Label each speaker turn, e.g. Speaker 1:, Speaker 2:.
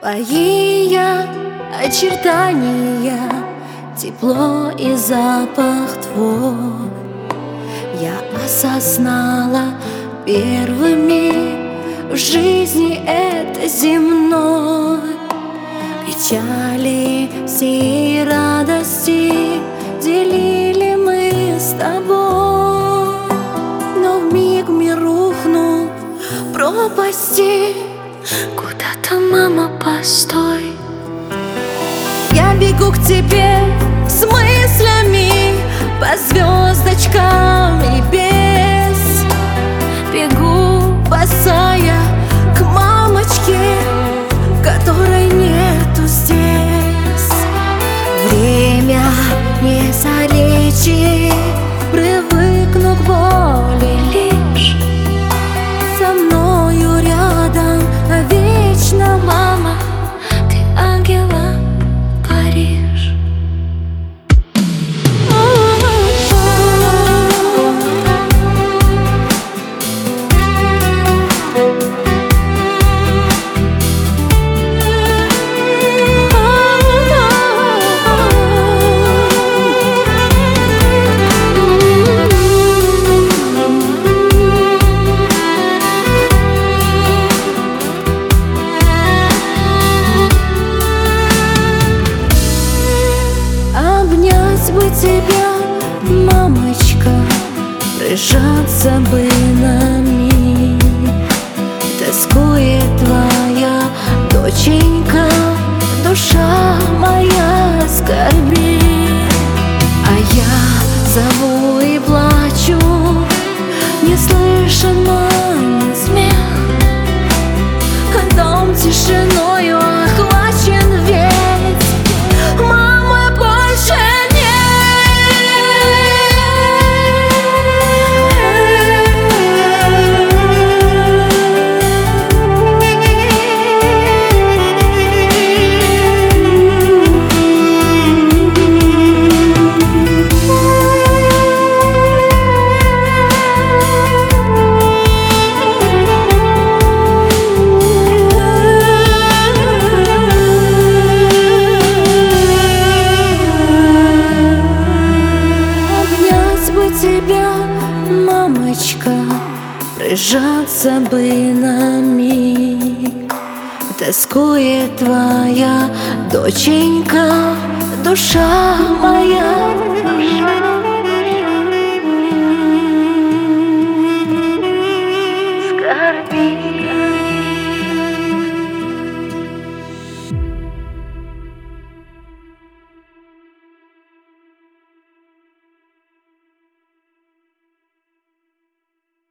Speaker 1: Твои очертания, тепло и запах твой я осознала первыми в жизни этой земной. Печали все радости делили мы с тобой, но вмиг мир рухнул в пропасти. Куда-то, мама, постой. Я бегу к тебе с мыслями по звездочкам небес. Бегу босая к мамочке, которой нету здесь. Время не залечит, привыкну к боли лишь со мною рядом вечно, мама, ты ангела горишь. Обнять бы тебя, мамочка, прижаться бы на миг. Тоскует твоя доченька, душа моя скорбит. А я зову и плачу, не слышен мамин смех. Дом тишиною охвачен весь, мамы больше тебя, мамочка, прижаться бы на миг. Тоскует твоя доченька, душа моя.